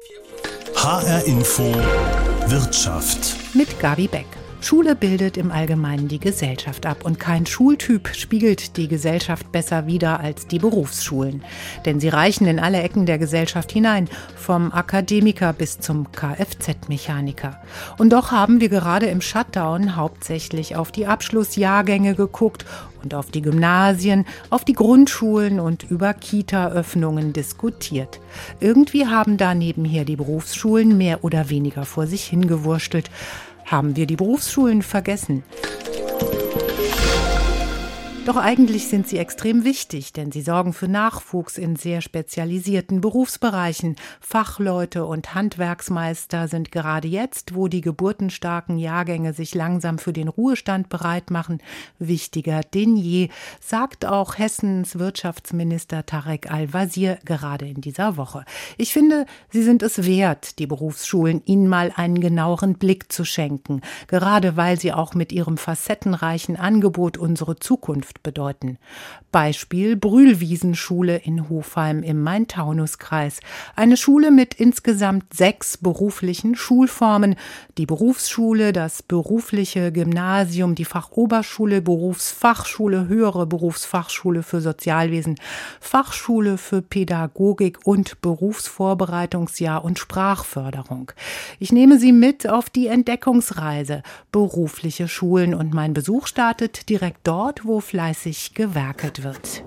HR Info Wirtschaft mit Gabi Beck. Schule bildet im Allgemeinen die Gesellschaft ab und kein Schultyp spiegelt die Gesellschaft besser wider als die Berufsschulen. Denn sie reichen in alle Ecken der Gesellschaft hinein, vom Akademiker bis zum Kfz-Mechaniker. Und doch haben wir gerade im Shutdown hauptsächlich auf die Abschlussjahrgänge geguckt und auf die Gymnasien, auf die Grundschulen und über Kita-Öffnungen diskutiert. Irgendwie haben da nebenher die Berufsschulen mehr oder weniger vor sich hingewurstelt. Haben wir die Berufsschulen vergessen? Doch eigentlich sind sie extrem wichtig, denn sie sorgen für Nachwuchs in sehr spezialisierten Berufsbereichen. Fachleute und Handwerksmeister sind gerade jetzt, wo die geburtenstarken Jahrgänge sich langsam für den Ruhestand bereit machen, wichtiger denn je, sagt auch Hessens Wirtschaftsminister Tarek Al-Wazir gerade in dieser Woche. Ich finde, sie sind es wert, die Berufsschulen ihnen mal einen genaueren Blick zu schenken, gerade weil sie auch mit ihrem facettenreichen Angebot unsere Zukunft bedeuten. Beispiel Brühlwiesenschule in Hofheim im Main-Taunus-Kreis. Eine Schule mit insgesamt 6 beruflichen Schulformen. Die Berufsschule, das berufliche Gymnasium, die Fachoberschule, Berufsfachschule, höhere Berufsfachschule für Sozialwesen, Fachschule für Pädagogik und Berufsvorbereitungsjahr und Sprachförderung. Ich nehme Sie mit auf die Entdeckungsreise. Berufliche Schulen und mein Besuch startet direkt dort, wo fleißig gewerkelt wird.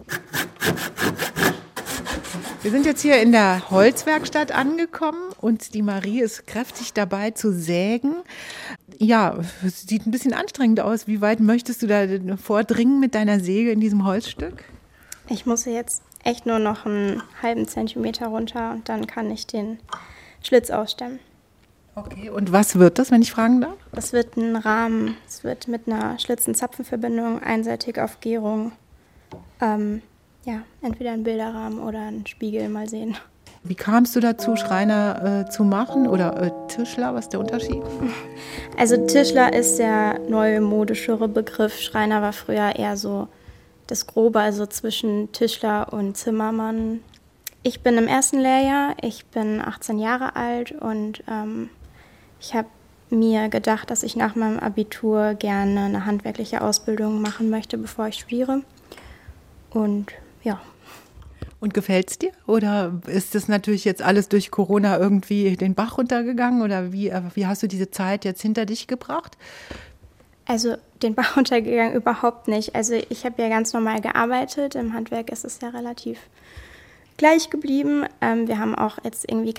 Wir sind jetzt hier in der Holzwerkstatt angekommen und die Marie ist kräftig dabei zu sägen. Ja, es sieht ein bisschen anstrengend aus. Wie weit möchtest du da vordringen mit deiner Säge in diesem Holzstück? Ich muss jetzt echt nur noch einen halben Zentimeter runter und dann kann ich den Schlitz ausstemmen. Okay, und was wird das, wenn ich fragen darf? Das wird ein Rahmen. Es wird mit einer Schlitzen-Zapfen-Verbindung einseitig auf Gärung. Entweder ein Bilderrahmen oder ein Spiegel, mal sehen. Wie kamst du dazu, Schreiner zu machen oder Tischler? Was ist der Unterschied? Also Tischler ist der neumodischere Begriff. Schreiner war früher eher so das Grobe, also zwischen Tischler und Zimmermann. Ich bin im ersten Lehrjahr, ich bin 18 Jahre alt und ich habe mir gedacht, dass ich nach meinem Abitur gerne eine handwerkliche Ausbildung machen möchte, bevor ich studiere. Und ja. Und gefällt's dir? Oder ist das natürlich jetzt alles durch Corona irgendwie den Bach runtergegangen? Oder wie hast du diese Zeit jetzt hinter dich gebracht? Also den Bach runtergegangen überhaupt nicht. Also ich habe ja ganz normal gearbeitet. Im Handwerk ist es ja relativ gleich geblieben. Wir haben auch jetzt irgendwie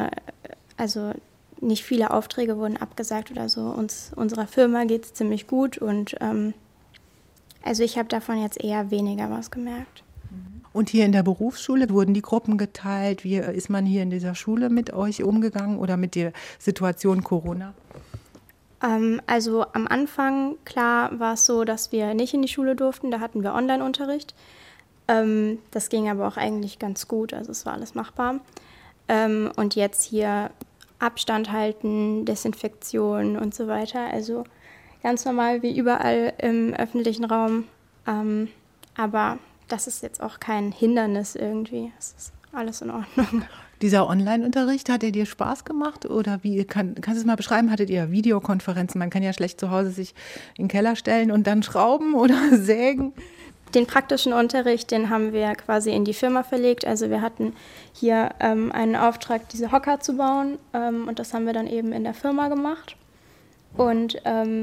nicht viele Aufträge wurden abgesagt oder so. Unserer Firma geht es ziemlich gut und also ich habe davon jetzt eher weniger was gemerkt. Und hier in der Berufsschule wurden die Gruppen geteilt? Wie ist man hier in dieser Schule mit euch umgegangen oder mit der Situation Corona? Also am Anfang, klar, war es so, dass wir nicht in die Schule durften. Da hatten wir Online-Unterricht. Das ging aber auch eigentlich ganz gut, also es war alles machbar. Und jetzt hier Abstand halten, Desinfektion und so weiter, also ganz normal wie überall im öffentlichen Raum. Aber das ist jetzt auch kein Hindernis irgendwie, es ist alles in Ordnung. Dieser Online-Unterricht, hat er dir Spaß gemacht oder kannst du es mal beschreiben? Hattet ihr Videokonferenzen? Man kann ja schlecht zu Hause sich in den Keller stellen und dann schrauben oder sägen. Den praktischen Unterricht, den haben wir quasi in die Firma verlegt. Also wir hatten hier einen Auftrag, diese Hocker zu bauen und das haben wir dann eben in der Firma gemacht. Und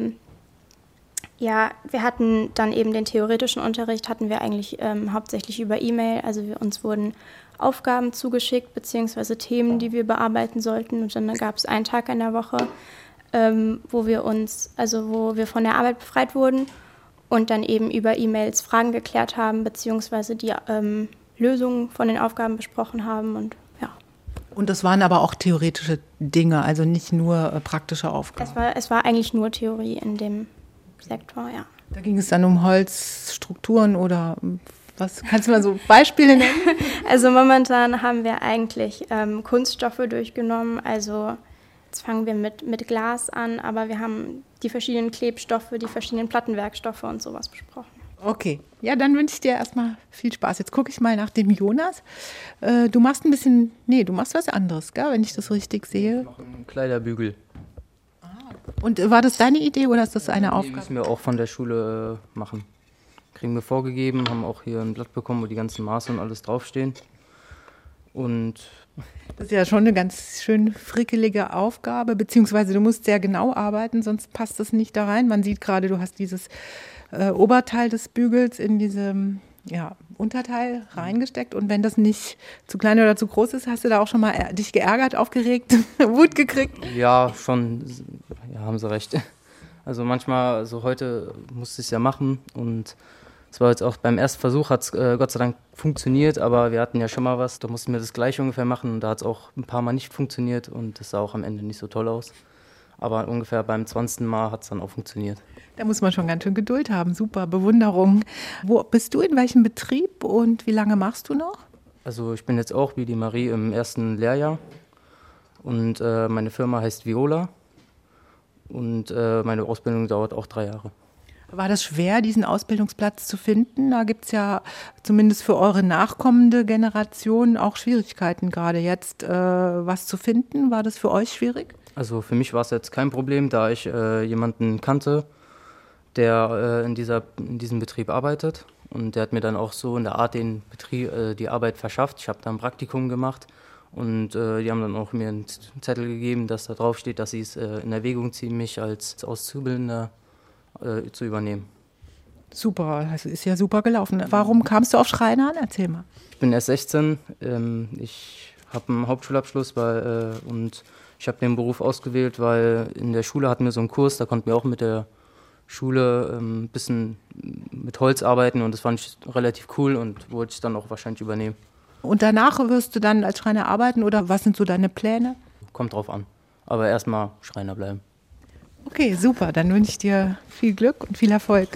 wir hatten dann eben den theoretischen Unterricht, hatten wir eigentlich hauptsächlich über E-Mail. Also uns wurden Aufgaben zugeschickt, beziehungsweise Themen, die wir bearbeiten sollten. Und dann gab es einen Tag in der Woche, wo wir von der Arbeit befreit wurden. Und dann eben über E-Mails Fragen geklärt haben, beziehungsweise die Lösungen von den Aufgaben besprochen haben und ja. Und das waren aber auch theoretische Dinge, also nicht nur praktische Aufgaben? Es war eigentlich nur Theorie in dem Sektor, ja. Da ging es dann um Holzstrukturen oder was? Kannst du mal so Beispiele nennen? Also momentan haben wir eigentlich Kunststoffe durchgenommen, also jetzt fangen wir mit Glas an, aber wir haben die verschiedenen Klebstoffe, die verschiedenen Plattenwerkstoffe und sowas besprochen. Okay, ja, dann wünsche ich dir erstmal viel Spaß. Jetzt gucke ich mal nach dem Jonas. Du machst du machst was anderes, gell, wenn ich das richtig sehe. Ich mache einen Kleiderbügel. Und war das deine Idee oder ist das eine Die Aufgabe? müssen wir auch von der Schule machen. Kriegen wir vorgegeben, haben auch hier ein Blatt bekommen, wo die ganzen Maße und alles draufstehen. Und Das ist ja schon eine ganz schön frickelige Aufgabe, beziehungsweise du musst sehr genau arbeiten, sonst passt das nicht da rein. Man sieht gerade, du hast dieses Oberteil des Bügels in diesem Unterteil reingesteckt und wenn das nicht zu klein oder zu groß ist, hast du da auch schon mal dich geärgert, aufgeregt, Wut gekriegt? ja, schon, ja, haben sie recht. Also manchmal, also heute musste ich es ja machen und es war jetzt auch beim ersten Versuch, hat es Gott sei Dank funktioniert, aber wir hatten ja schon mal was, da mussten wir das gleiche ungefähr machen und da hat es auch ein paar Mal nicht funktioniert und das sah auch am Ende nicht so toll aus. Aber ungefähr beim 20. Mal hat es dann auch funktioniert. Da muss man schon ganz schön Geduld haben, super, Bewunderung. Wo bist du, in welchem Betrieb und wie lange machst du noch? Also ich bin jetzt auch wie die Marie im ersten Lehrjahr und meine Firma heißt Viola und meine Ausbildung dauert auch 3 Jahre. War das schwer, diesen Ausbildungsplatz zu finden? Da gibt es ja zumindest für eure nachkommende Generation auch Schwierigkeiten, gerade jetzt was zu finden. War das für euch schwierig? Also für mich war es jetzt kein Problem, da ich jemanden kannte, der in diesem Betrieb arbeitet. Und der hat mir dann auch so in der Art den Betrieb, die Arbeit verschafft. Ich habe da ein Praktikum gemacht und die haben dann auch mir einen Zettel gegeben, dass da drauf steht, dass sie es in Erwägung ziehen, mich als Auszubildender zu übernehmen. Super, das ist ja super gelaufen. Warum kamst du auf Schreiner an? Erzähl mal. Ich bin erst 16, ich habe einen Hauptschulabschluss und ich habe den Beruf ausgewählt, weil in der Schule hatten wir so einen Kurs, da konnten wir auch mit der Schule ein bisschen mit Holz arbeiten und das fand ich relativ cool und wollte ich dann auch wahrscheinlich übernehmen. Und danach wirst du dann als Schreiner arbeiten oder was sind so deine Pläne? Kommt drauf an, aber erstmal Schreiner bleiben. Okay, super, dann wünsche ich dir viel Glück und viel Erfolg.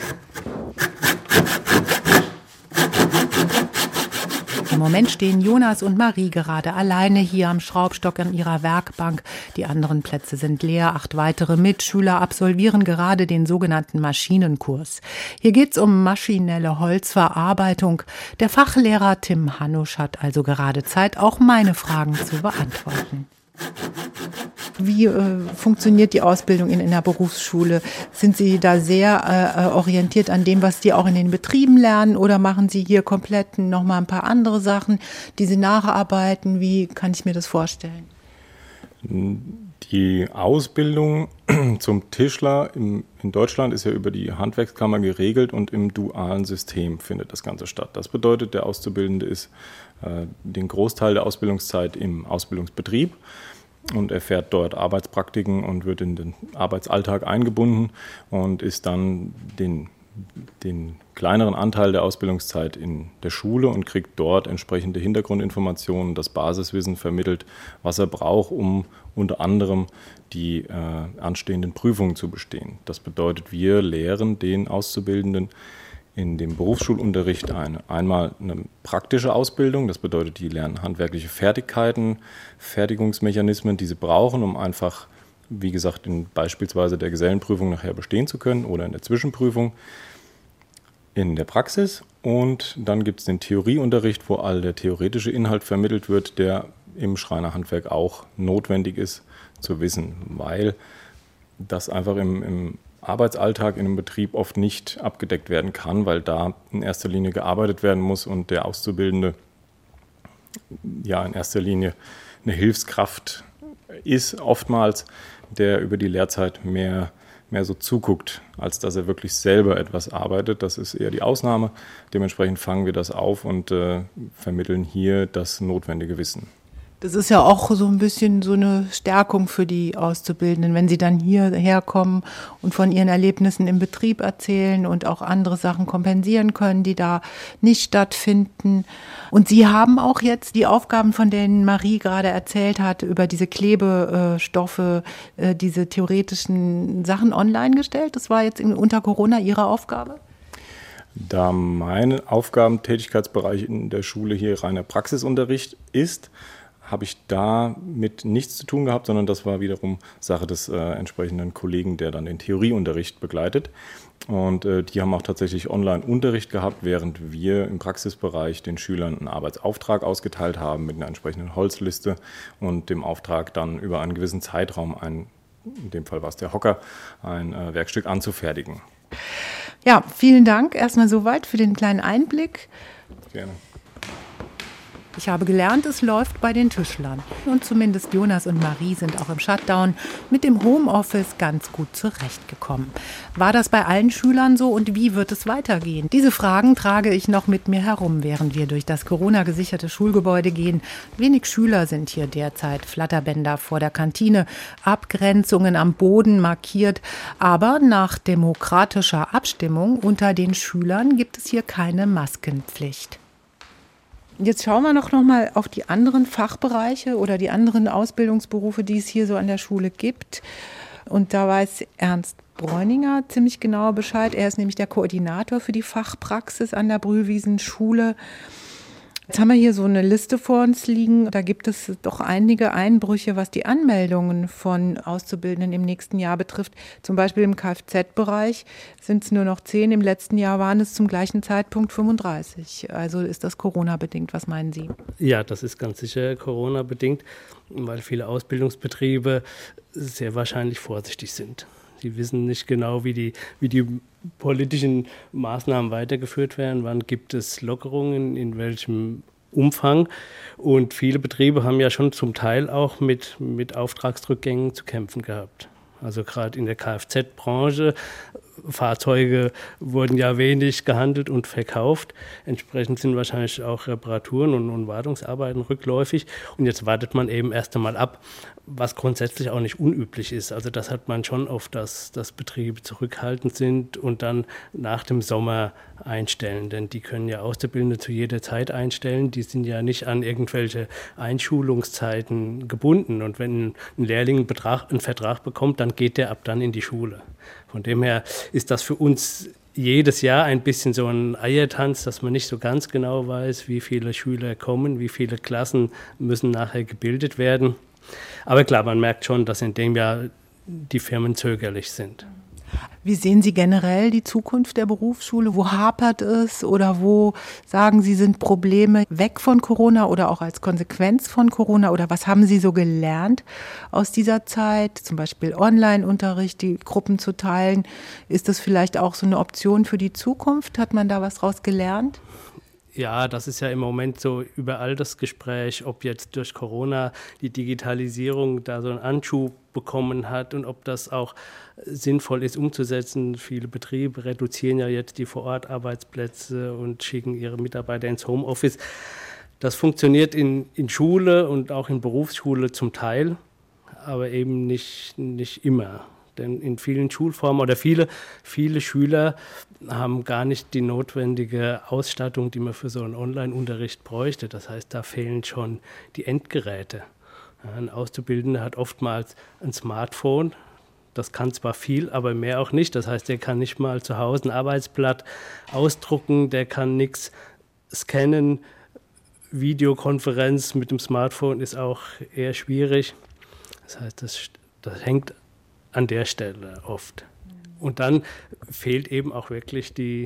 Im Moment stehen Jonas und Marie gerade alleine hier am Schraubstock an ihrer Werkbank. Die anderen Plätze sind leer. 8 weitere Mitschüler absolvieren gerade den sogenannten Maschinenkurs. Hier geht's um maschinelle Holzverarbeitung. Der Fachlehrer Tim Hanusch hat also gerade Zeit, auch meine Fragen zu beantworten. Wie funktioniert die Ausbildung in der Berufsschule? Sind Sie da sehr orientiert an dem, was die auch in den Betrieben lernen oder machen Sie hier komplett noch mal ein paar andere Sachen, die Sie nacharbeiten? Wie kann ich mir das vorstellen? Die Ausbildung zum Tischler in Deutschland ist ja über die Handwerkskammer geregelt und im dualen System findet das Ganze statt. Das bedeutet, der Auszubildende ist den Großteil der Ausbildungszeit im Ausbildungsbetrieb und erfährt dort Arbeitspraktiken und wird in den Arbeitsalltag eingebunden und ist dann den kleineren Anteil der Ausbildungszeit in der Schule und kriegt dort entsprechende Hintergrundinformationen, das Basiswissen vermittelt, was er braucht, um unter anderem die anstehenden Prüfungen zu bestehen. Das bedeutet, wir lehren den Auszubildenden in dem Berufsschulunterricht einmal eine praktische Ausbildung, das bedeutet, die lernen handwerkliche Fertigkeiten, Fertigungsmechanismen, die sie brauchen, um einfach, wie gesagt, beispielsweise der Gesellenprüfung nachher bestehen zu können oder in der Zwischenprüfung in der Praxis. Und dann gibt es den Theorieunterricht, wo all der theoretische Inhalt vermittelt wird, der im Schreinerhandwerk auch notwendig ist zu wissen, weil das einfach im Arbeitsalltag in einem Betrieb oft nicht abgedeckt werden kann, weil da in erster Linie gearbeitet werden muss und der Auszubildende ja in erster Linie eine Hilfskraft ist, oftmals, der über die Lehrzeit mehr so zuguckt, als dass er wirklich selber etwas arbeitet. Das ist eher die Ausnahme. Dementsprechend fangen wir das auf und vermitteln hier das notwendige Wissen. Das ist ja auch so ein bisschen so eine Stärkung für die Auszubildenden, wenn sie dann hierher kommen und von ihren Erlebnissen im Betrieb erzählen und auch andere Sachen kompensieren können, die da nicht stattfinden. Und Sie haben auch jetzt die Aufgaben, von denen Marie gerade erzählt hat, über diese Klebestoffe, diese theoretischen Sachen online gestellt. Das war jetzt unter Corona Ihre Aufgabe? Da mein Aufgabentätigkeitsbereich in der Schule hier reiner Praxisunterricht ist, habe ich damit nichts zu tun gehabt, sondern das war wiederum Sache des entsprechenden Kollegen, der dann den Theorieunterricht begleitet. Und die haben auch tatsächlich Online-Unterricht gehabt, während wir im Praxisbereich den Schülern einen Arbeitsauftrag ausgeteilt haben mit einer entsprechenden Holzliste und dem Auftrag dann über einen gewissen Zeitraum, in dem Fall war es der Hocker, ein Werkstück anzufertigen. Ja, vielen Dank erstmal soweit für den kleinen Einblick. Gerne. Ich habe gelernt, es läuft bei den Tischlern. Und zumindest Jonas und Marie sind auch im Shutdown mit dem Homeoffice ganz gut zurechtgekommen. War das bei allen Schülern so und wie wird es weitergehen? Diese Fragen trage ich noch mit mir herum, während wir durch das Corona-gesicherte Schulgebäude gehen. Wenig Schüler sind hier derzeit, Flatterbänder vor der Kantine, Abgrenzungen am Boden markiert. Aber nach demokratischer Abstimmung unter den Schülern gibt es hier keine Maskenpflicht. Jetzt schauen wir noch mal auf die anderen Fachbereiche oder die anderen Ausbildungsberufe, die es hier so an der Schule gibt. Und da weiß Ernst Bräuninger ziemlich genau Bescheid. Er ist nämlich der Koordinator für die Fachpraxis an der Brühlwiesen-Schule. Jetzt haben wir hier so eine Liste vor uns liegen. Da gibt es doch einige Einbrüche, was die Anmeldungen von Auszubildenden im nächsten Jahr betrifft. Zum Beispiel im Kfz-Bereich sind es nur noch 10. Im letzten Jahr waren es zum gleichen Zeitpunkt 35. Also ist das Corona-bedingt. Was meinen Sie? Ja, das ist ganz sicher Corona-bedingt, weil viele Ausbildungsbetriebe sehr wahrscheinlich vorsichtig sind. Sie wissen nicht genau, wie die politischen Maßnahmen weitergeführt werden, wann gibt es Lockerungen, in welchem Umfang. Und viele Betriebe haben ja schon zum Teil auch mit Auftragsrückgängen zu kämpfen gehabt. Also gerade in der Kfz-Branche, Fahrzeuge wurden ja wenig gehandelt und verkauft. Entsprechend sind wahrscheinlich auch Reparaturen und Wartungsarbeiten rückläufig. Und jetzt wartet man eben erst einmal ab, was grundsätzlich auch nicht unüblich ist. Also das hat man schon oft, dass Betriebe zurückhaltend sind und dann nach dem Sommer einstellen. Denn die können ja Auszubildende zu jeder Zeit einstellen. Die sind ja nicht an irgendwelche Einschulungszeiten gebunden. Und wenn ein Lehrling einen Vertrag bekommt, dann geht der ab dann in die Schule. Von dem her ist das für uns jedes Jahr ein bisschen so ein Eiertanz, dass man nicht so ganz genau weiß, wie viele Schüler kommen, wie viele Klassen müssen nachher gebildet werden. Aber klar, man merkt schon, dass in dem Jahr die Firmen zögerlich sind. Wie sehen Sie generell die Zukunft der Berufsschule? Wo hapert es oder wo sagen Sie, sind Probleme weg von Corona oder auch als Konsequenz von Corona? Oder was haben Sie so gelernt aus dieser Zeit? Zum Beispiel Online-Unterricht, die Gruppen zu teilen. Ist das vielleicht auch so eine Option für die Zukunft? Hat man da was draus gelernt? Ja, das ist ja im Moment so überall das Gespräch, ob jetzt durch Corona die Digitalisierung da so einen Anschub bekommen hat und ob das auch sinnvoll ist umzusetzen. Viele Betriebe reduzieren ja jetzt die Vorortarbeitsplätze und schicken ihre Mitarbeiter ins Homeoffice. Das funktioniert in Schule und auch in Berufsschule zum Teil, aber eben nicht immer. Denn in vielen Schulformen oder viele Schüler haben gar nicht die notwendige Ausstattung, die man für so einen Online-Unterricht bräuchte. Das heißt, da fehlen schon die Endgeräte. Ja, ein Auszubildender hat oftmals ein Smartphone. Das kann zwar viel, aber mehr auch nicht. Das heißt, der kann nicht mal zu Hause ein Arbeitsblatt ausdrucken, der kann nichts scannen. Videokonferenz mit dem Smartphone ist auch eher schwierig. Das heißt, das hängt an der Stelle oft. Und dann fehlt eben auch wirklich die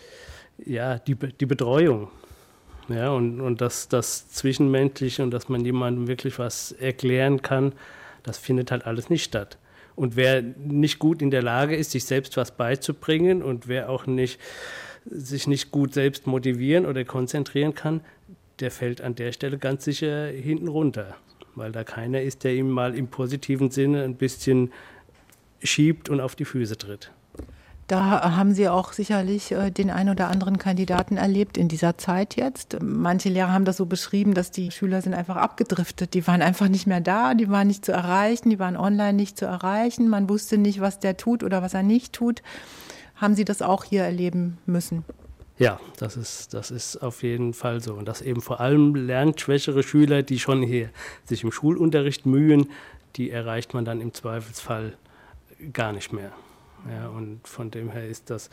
Betreuung. Ja, und das Zwischenmenschliche und dass man jemandem wirklich was erklären kann, das findet halt alles nicht statt. Und wer nicht gut in der Lage ist, sich selbst was beizubringen und wer auch sich nicht gut selbst motivieren oder konzentrieren kann, der fällt an der Stelle ganz sicher hinten runter. Weil da keiner ist, der ihm mal im positiven Sinne ein bisschen schiebt und auf die Füße tritt. Da haben Sie auch sicherlich den einen oder anderen Kandidaten erlebt in dieser Zeit jetzt. Manche Lehrer haben das so beschrieben, dass die Schüler sind einfach abgedriftet. Die waren einfach nicht mehr da, die waren nicht zu erreichen, die waren online nicht zu erreichen. Man wusste nicht, was der tut oder was er nicht tut. Haben Sie das auch hier erleben müssen? Ja, das ist auf jeden Fall so. Und dass eben vor allem lernschwächere Schüler, die schon hier sich im Schulunterricht mühen, die erreicht man dann im Zweifelsfall gar nicht mehr. Ja, und von dem her ist das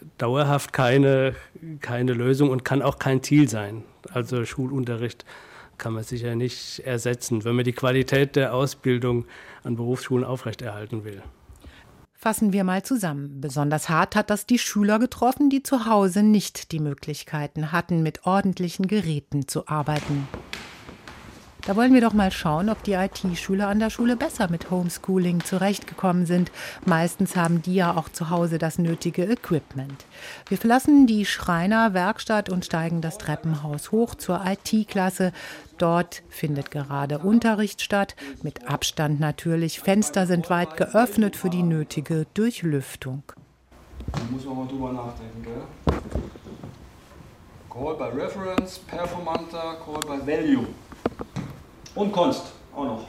dauerhaft keine Lösung und kann auch kein Ziel sein. Also Schulunterricht kann man sicher nicht ersetzen, wenn man die Qualität der Ausbildung an Berufsschulen aufrechterhalten will. Fassen wir mal zusammen. Besonders hart hat das die Schüler getroffen, die zu Hause nicht die Möglichkeiten hatten, mit ordentlichen Geräten zu arbeiten. Da wollen wir doch mal schauen, ob die IT-Schüler an der Schule besser mit Homeschooling zurechtgekommen sind. Meistens haben die ja auch zu Hause das nötige Equipment. Wir verlassen die Schreinerwerkstatt und steigen das Treppenhaus hoch zur IT-Klasse. Dort findet gerade Unterricht statt, mit Abstand natürlich. Fenster sind weit geöffnet für die nötige Durchlüftung. Da muss man mal drüber nachdenken, gell? Call by Reference, Performanter, Call by Value. Und Konst auch noch.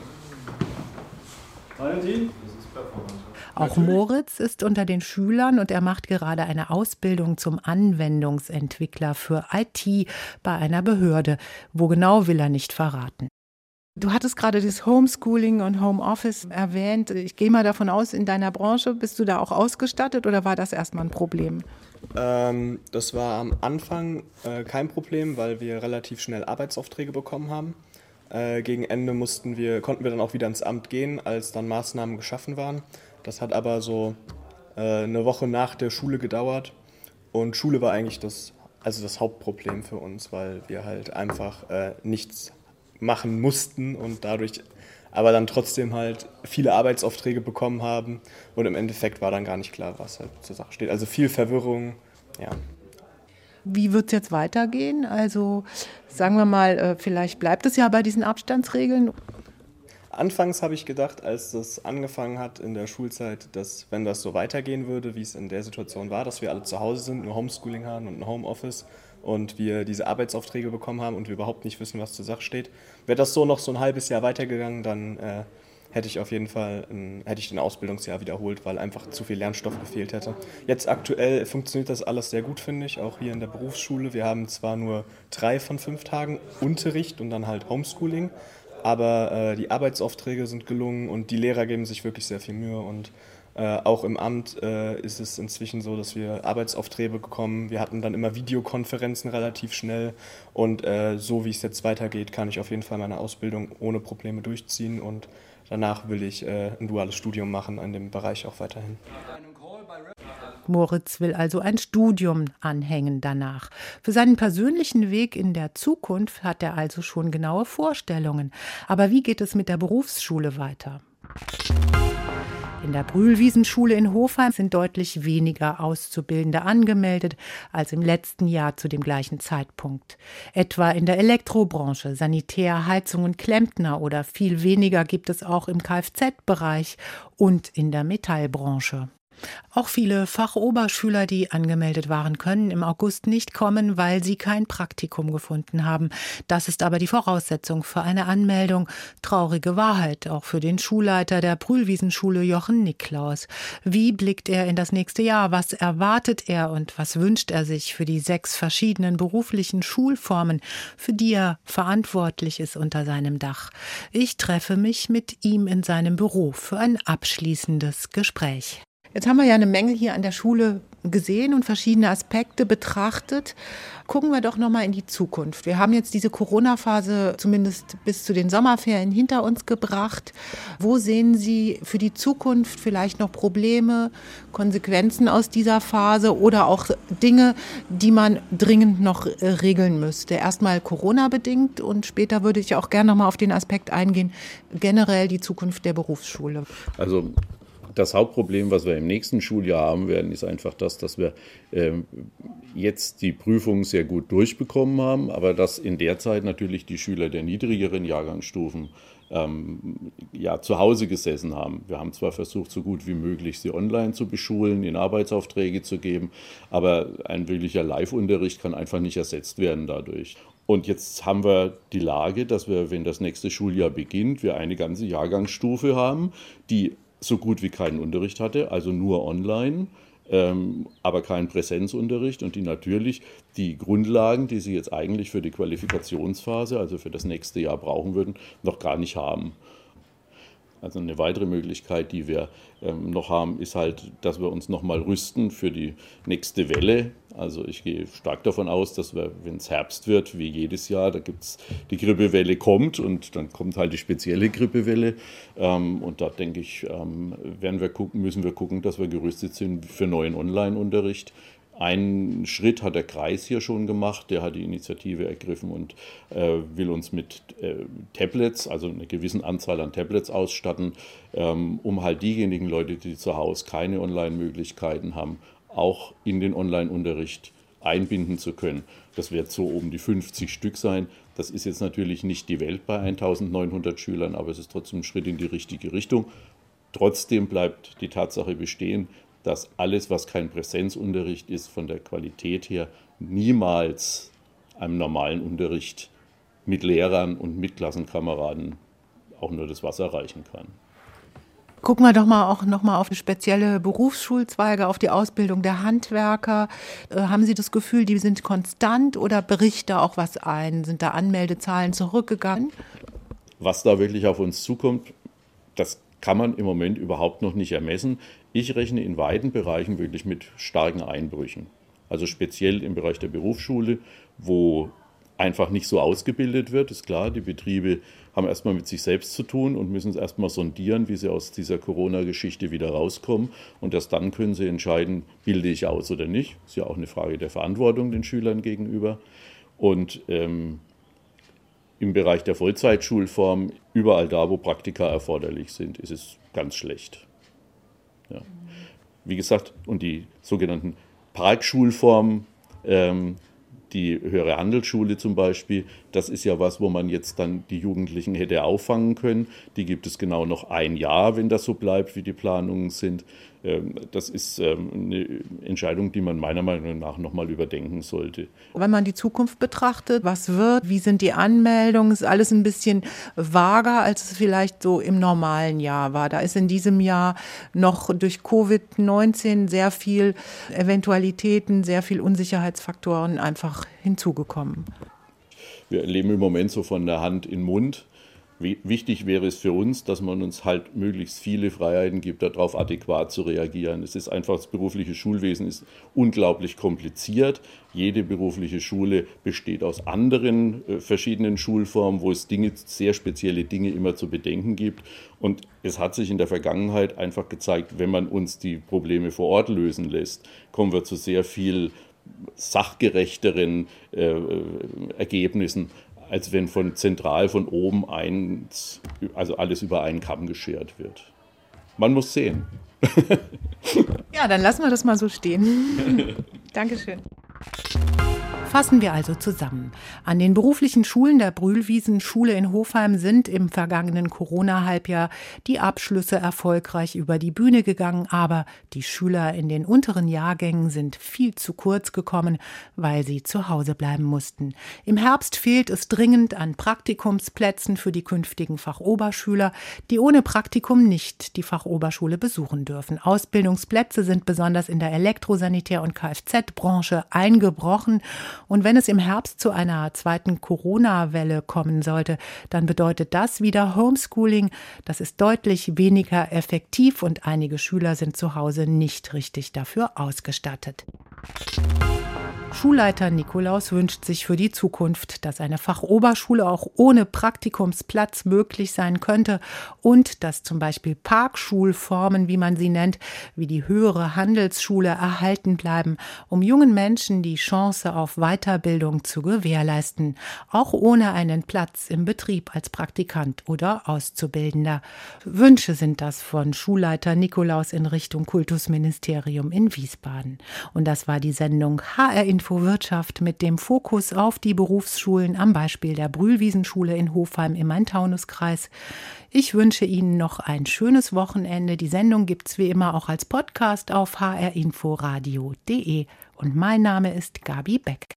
Valentin? Das ist Performanter. Auch Moritz ist unter den Schülern und er macht gerade eine Ausbildung zum Anwendungsentwickler für IT bei einer Behörde. Wo genau, will er nicht verraten. Du hattest gerade das Homeschooling und Homeoffice erwähnt. Ich gehe mal davon aus, in deiner Branche bist du da auch ausgestattet oder war das erstmal ein Problem? Das war am Anfang kein Problem, weil wir relativ schnell Arbeitsaufträge bekommen haben. Gegen Ende konnten wir dann auch wieder ins Amt gehen, als dann Maßnahmen geschaffen waren. Das hat aber so eine Woche nach der Schule gedauert und Schule war eigentlich das Hauptproblem für uns, weil wir halt einfach nichts machen mussten und dadurch aber dann trotzdem halt viele Arbeitsaufträge bekommen haben und im Endeffekt war dann gar nicht klar, was halt zur Sache steht. Also viel Verwirrung, ja. Wie wird es jetzt weitergehen? Also sagen wir mal, vielleicht bleibt es ja bei diesen Abstandsregeln. Anfangs habe ich gedacht, als das angefangen hat in der Schulzeit, dass wenn das so weitergehen würde, wie es in der Situation war, dass wir alle zu Hause sind, nur Homeschooling haben und ein Homeoffice und wir diese Arbeitsaufträge bekommen haben und wir überhaupt nicht wissen, was zur Sache steht, wäre das so noch so ein halbes Jahr weitergegangen, dann hätte ich auf jeden Fall ein Ausbildungsjahr wiederholt, weil einfach zu viel Lernstoff gefehlt hätte. Jetzt aktuell funktioniert das alles sehr gut, finde ich, auch hier in der Berufsschule. Wir haben zwar nur 3 von 5 Tagen Unterricht und dann halt Homeschooling, aber die Arbeitsaufträge sind gelungen und die Lehrer geben sich wirklich sehr viel Mühe und auch im Amt ist es inzwischen so, dass wir Arbeitsaufträge bekommen. Wir hatten dann immer Videokonferenzen relativ schnell und so wie es jetzt weitergeht, kann ich auf jeden Fall meine Ausbildung ohne Probleme durchziehen und danach will ich ein duales Studium machen in dem Bereich auch weiterhin. Moritz will also ein Studium anhängen danach. Für seinen persönlichen Weg in der Zukunft hat er also schon genaue Vorstellungen. Aber wie geht es mit der Berufsschule weiter? In der Brühlwiesenschule in Hofheim sind deutlich weniger Auszubildende angemeldet als im letzten Jahr zu dem gleichen Zeitpunkt. Etwa in der Elektrobranche, Sanitär, Heizung und Klempner oder viel weniger gibt es auch im Kfz-Bereich und in der Metallbranche. Auch viele Fachoberschüler, die angemeldet waren, können im August nicht kommen, weil sie kein Praktikum gefunden haben. Das ist aber die Voraussetzung für eine Anmeldung. Traurige Wahrheit, auch für den Schulleiter der Brühlwiesenschule Jochen Niklaus. Wie blickt er in das nächste Jahr? Was erwartet er und was wünscht er sich für die 6 verschiedenen beruflichen Schulformen, für die er verantwortlich ist unter seinem Dach? Ich treffe mich mit ihm in seinem Büro für ein abschließendes Gespräch. Jetzt haben wir ja eine Menge hier an der Schule gesehen und verschiedene Aspekte betrachtet. Gucken wir doch noch mal in die Zukunft. Wir haben jetzt diese Corona-Phase zumindest bis zu den Sommerferien hinter uns gebracht. Wo sehen Sie für die Zukunft vielleicht noch Probleme, Konsequenzen aus dieser Phase oder auch Dinge, die man dringend noch regeln müsste? Erstmal Corona-bedingt und später würde ich auch gerne noch mal auf den Aspekt eingehen, generell die Zukunft der Berufsschule. Also das Hauptproblem, was wir im nächsten Schuljahr haben werden, ist einfach das, dass wir jetzt die Prüfungen sehr gut durchbekommen haben, aber dass in der Zeit natürlich die Schüler der niedrigeren Jahrgangsstufen zu Hause gesessen haben. Wir haben zwar versucht, so gut wie möglich sie online zu beschulen, ihnen Arbeitsaufträge zu geben, aber ein wirklicher Live-Unterricht kann einfach nicht ersetzt werden dadurch. Und jetzt haben wir die Lage, dass wir, wenn das nächste Schuljahr beginnt, wir eine ganze Jahrgangsstufe haben, die so gut wie keinen Unterricht hatte, also nur online, aber keinen Präsenzunterricht und die natürlich die Grundlagen, die sie jetzt eigentlich für die Qualifikationsphase, also für das nächste Jahr brauchen würden, noch gar nicht haben. Also eine weitere Möglichkeit, die wir noch haben, ist halt, dass wir uns nochmal rüsten für die nächste Welle. Also ich gehe stark davon aus, dass wir, wenn es Herbst wird, wie jedes Jahr, da gibt's die Grippewelle kommt und dann kommt halt die spezielle Grippewelle. Und da denke ich, müssen wir gucken, dass wir gerüstet sind für neuen Online-Unterricht. Einen Schritt hat der Kreis hier schon gemacht, der hat die Initiative ergriffen und will uns mit Tablets, also eine gewisse Anzahl an Tablets ausstatten, um halt diejenigen Leute, die zu Hause keine Online-Möglichkeiten haben, auch in den Online-Unterricht einbinden zu können. Das wird so um die 50 Stück sein. Das ist jetzt natürlich nicht die Welt bei 1900 Schülern, aber es ist trotzdem ein Schritt in die richtige Richtung. Trotzdem bleibt die Tatsache bestehen, dass alles, was kein Präsenzunterricht ist, von der Qualität her niemals einem normalen Unterricht mit Lehrern und mit Klassenkameraden auch nur das Wasser reichen kann. Gucken wir doch mal auch noch mal auf spezielle Berufsschulzweige, auf die Ausbildung der Handwerker. Haben Sie das Gefühl, die sind konstant oder bricht da auch was ein? Sind da Anmeldezahlen zurückgegangen? Was da wirklich auf uns zukommt, das kann man im Moment überhaupt noch nicht ermessen. Ich rechne in weiten Bereichen wirklich mit starken Einbrüchen. Also speziell im Bereich der Berufsschule, wo einfach nicht so ausgebildet wird. Ist klar, die Betriebe haben erstmal mit sich selbst zu tun und müssen es erstmal sondieren, wie sie aus dieser Corona-Geschichte wieder rauskommen. Und erst dann können sie entscheiden, bilde ich aus oder nicht. Ist ja auch eine Frage der Verantwortung den Schülern gegenüber. Und im Bereich der Vollzeitschulform, überall da, wo Praktika erforderlich sind, ist es ganz schlecht. Ja. Wie gesagt, und die sogenannten Parkschulformen, die höhere Handelsschule zum Beispiel, das ist ja was, wo man jetzt dann die Jugendlichen hätte auffangen können. Die gibt es genau noch ein Jahr, wenn das so bleibt, wie die Planungen sind. Das ist eine Entscheidung, die man meiner Meinung nach nochmal überdenken sollte. Wenn man die Zukunft betrachtet, was wird, wie sind die Anmeldungen, ist alles ein bisschen vager, als es vielleicht so im normalen Jahr war. Da ist in diesem Jahr noch durch Covid-19 sehr viel Eventualitäten, sehr viel Unsicherheitsfaktoren einfach hinzugekommen. Wir leben im Moment so von der Hand in den Mund. Wichtig wäre es für uns, dass man uns halt möglichst viele Freiheiten gibt, darauf adäquat zu reagieren. Es ist einfach, das berufliche Schulwesen ist unglaublich kompliziert. Jede berufliche Schule besteht aus anderen verschiedenen Schulformen, wo es sehr spezielle Dinge immer zu bedenken gibt. Und es hat sich in der Vergangenheit einfach gezeigt, wenn man uns die Probleme vor Ort lösen lässt, kommen wir zu sehr viel sachgerechteren Ergebnissen, als wenn zentral von oben also alles über einen Kamm geschert wird. Man muss sehen. Ja, dann lassen wir das mal so stehen. Dankeschön. Fassen wir also zusammen. An den beruflichen Schulen der Brühlwiesen-Schule in Hofheim sind im vergangenen Corona-Halbjahr die Abschlüsse erfolgreich über die Bühne gegangen, aber die Schüler in den unteren Jahrgängen sind viel zu kurz gekommen, weil sie zu Hause bleiben mussten. Im Herbst fehlt es dringend an Praktikumsplätzen für die künftigen Fachoberschüler, die ohne Praktikum nicht die Fachoberschule besuchen dürfen. Ausbildungsplätze sind besonders in der Elektrosanitär- und Kfz-Branche eingebrochen. Und wenn es im Herbst zu einer zweiten Corona-Welle kommen sollte, dann bedeutet das wieder Homeschooling. Das ist deutlich weniger effektiv und einige Schüler sind zu Hause nicht richtig dafür ausgestattet. Schulleiter Nikolaus wünscht sich für die Zukunft, dass eine Fachoberschule auch ohne Praktikumsplatz möglich sein könnte und dass zum Beispiel Parkschulformen, wie man sie nennt, wie die höhere Handelsschule erhalten bleiben, um jungen Menschen die Chance auf Weiterbildung zu gewährleisten, auch ohne einen Platz im Betrieb als Praktikant oder Auszubildender. Wünsche sind das von Schulleiter Nikolaus in Richtung Kultusministerium in Wiesbaden. Und das war die Sendung HR Info Wirtschaft mit dem Fokus auf die Berufsschulen am Beispiel der Brühlwiesen-Schule in Hofheim im Main-Taunus-Kreis. Ich wünsche Ihnen noch ein schönes Wochenende. Die Sendung gibt's wie immer auch als Podcast auf hrinforadio.de. Und mein Name ist Gabi Beck.